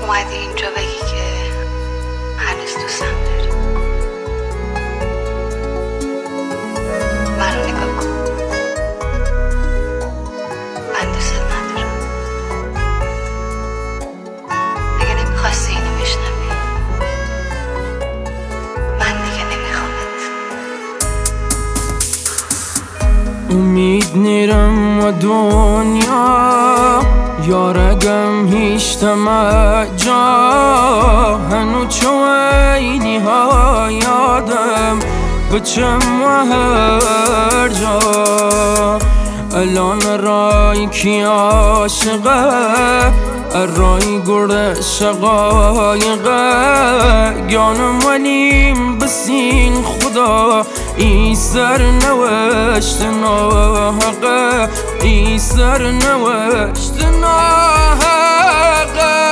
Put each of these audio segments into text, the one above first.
اومدی اینجا بگی که هنوز دوستم داری. منو نگاه کن، من دوست ندارم. اگه نمیخواستی اینو بشنوی، من دیگه نمیخوامت. امید نیرم و دنیا یارگم هیچ تمجا هنو چوینی ها یادم بچم و هر جا الان رای کی عاشقه رای گرد شقایقه گانم ولیم بسین خدا ای سر نوشت ناحقه ای سر نوشت ناحقه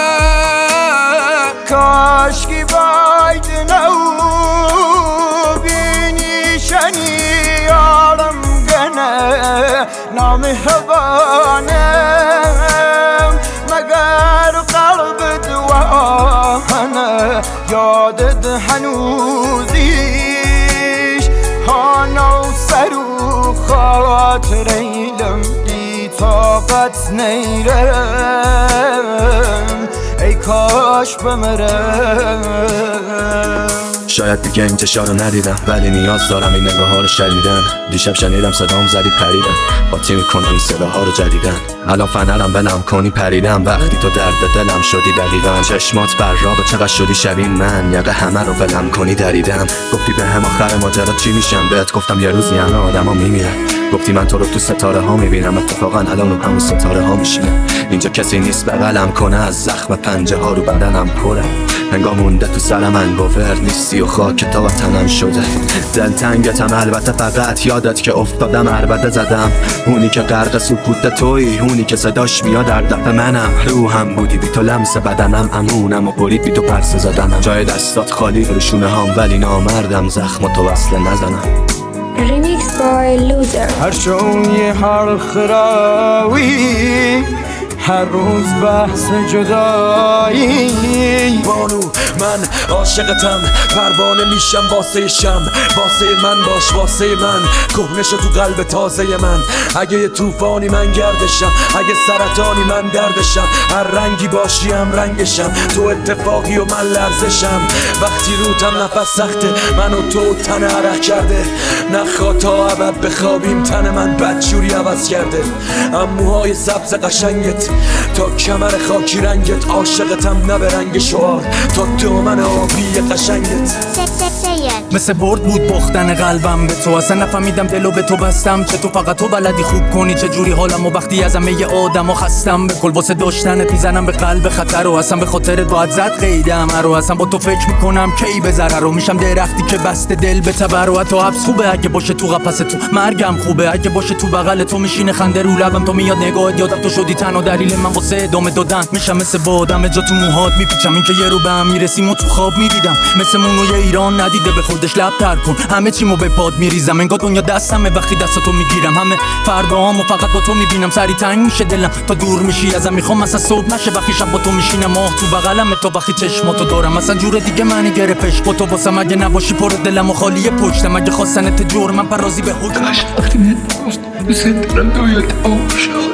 کاش کی باید نو بینی شنی یارم گنه نامهربانم مگر قلب دوانه یادت هنوزیش هانو سرو خاطر ایلم بی طاقت نیرم ای کاش بمرم. شاید دیگه انتشار رو ندیدم ولی نیاز دارم این نگاه ها رو شدیدن. دیشب شنیدم صدام زدی پریدم قاطی میکنم این صداها رو جدیدن. الان فنرم بلم کنی پریدم وقتی تو درد دلم شدی دقیقا. چشمات براق چقدر شدی شبیه من یقه همه رو بلم کنی دریدم. گفتی به هم آخر ماجرا چی میشم بهت گفتم یه روزی همه آدم ها میمیرن. گفتی من تو رو تو ستاره ها میبینم اتفاقا الان رو همون ستاره ها میشینم. اینجا کسی نیست بغلم کنه از زخم پنجه ها رو بدنم پره. انگار مونده تو سرم انگوور نیستی و خاک تا وطنم شده. دلتنگتم البته فقط یادت که افتادم عربده زدم. اونی که غرق سکوت تویی اونی که صداش میاد در دفع منم. روحم بودی بی تو لمس بدنم امونم و برید بی تو پرسه زدنم. جای دستات خالی روشونه هام ولی نامردم زخم تو وصله نزنم. Remix by Loser. هر شوی هر خراوی هر روز بحث جدایی. بانو من عاشقتم پروانه میشم واسه شم. واسه من باش واسه من کهنه شو تو قلب تازه من. اگه یه طوفانی من گردشم اگه سرطانی من دردشم. هر رنگی باشی هم رنگشم تو اتفاقی و من لرزشم. وقتی روتم نفس سخته من و تو تن عرق کرده. نخوا تا ابد بخوابیم تن من بدجوری عوض کرده. اموهای سبز قشنگت تا کمر خاکی رنگت. عاشقتم نه به رنگ شعار تا دامن آبی قشنگت. مثل برد بود باختن قلبم به تو. اصلا نفهمیدم دلو به تو بستم چه تو فقط تو بلدی خوب کنی چه جوری حالم و وقتی از همه آدم و خستم به کل واسه داشتنت میزنم به قلب خطر و اصلا به خاطرت باید زد قیدم رو. اصلا با تو فکر میکنم کی به ضرر رو میشم درختی که بسته دل به تبر و حتی حبس خوبه اگه باشه تو قفس تو. مرگم خوبه اگه باشه تو بغل تو. میشینه خنده رو لبم تو میاد نگاهت یادم تو شدی تنها دلیل من واسه ادامه دادن. میشم مثل بادم جا تو موهات میپیچم این که یه رو به هم میرسیم و تو خواب میدیدم. مثل مونوی ایران ندیده به خودش لب تر کن. همه چیمو به پاد میریزم انگار دنیا دستمه وقتی دستاتو میگیرم. همه فرداهامو فقط با تو میبینم. سری تنگ میشه دلم تا دور میشی ازم. میخوام مثلا صبح نشه وقتی شب با تو میشینم. ماه تو بغلم تو وقتی چشماتو دارم. مثلا جور دیگه منی گرفتش با تو واسم. اگه نباشی پر دلم و خالی پشتم. اگه خواستنت جور من پرازی به حکم. کاش وقتی میگفت دوست دارم تو یاد عاشق.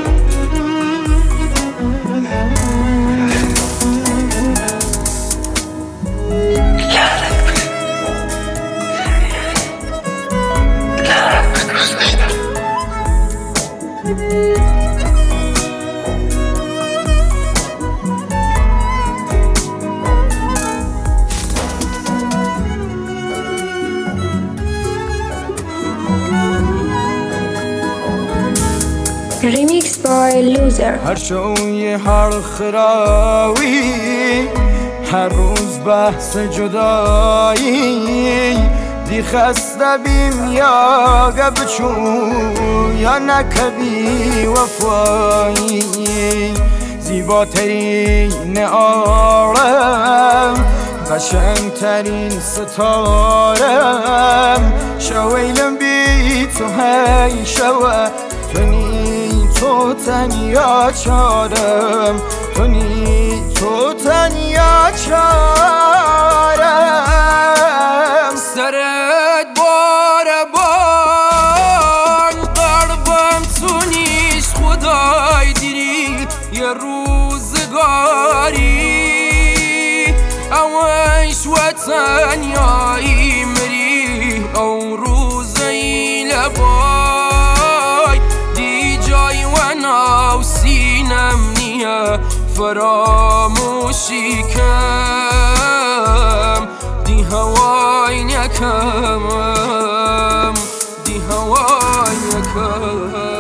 Remix by Loser. هر شوی هر خراوی هر روز بحث جدایی. دی خسته بیم یا گبچو یا نکبی وفایی. زیباترین عالم قشنگترین ستارم. شویلم بی تو هی شوه تو تنیا چارم. تو تنیا ثانیایی مری او روزی لبای دی جای و ناو سینم نیه فراموشی کم دی هوای نکم دی هوای نکم